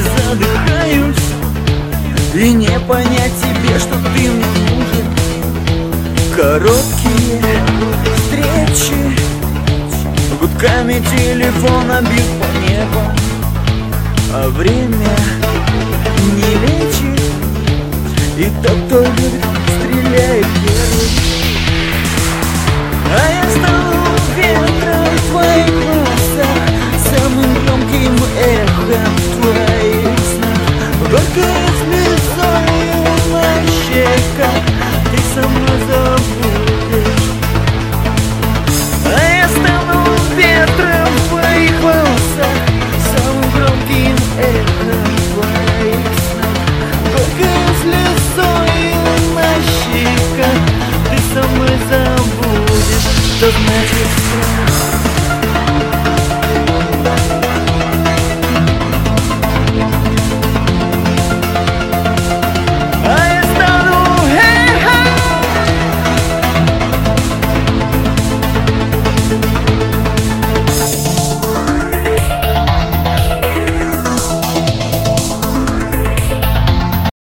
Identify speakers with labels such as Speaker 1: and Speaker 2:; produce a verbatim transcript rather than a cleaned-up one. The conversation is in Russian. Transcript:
Speaker 1: задыхаюсь, и не понять тебе, что ты мне нужен. Короткие встречи, гудками телефона бил по небу, а время не лечит, и тот, кто любит, стреляет первый. А я стану ветром в твоих глазах, самым громким эхом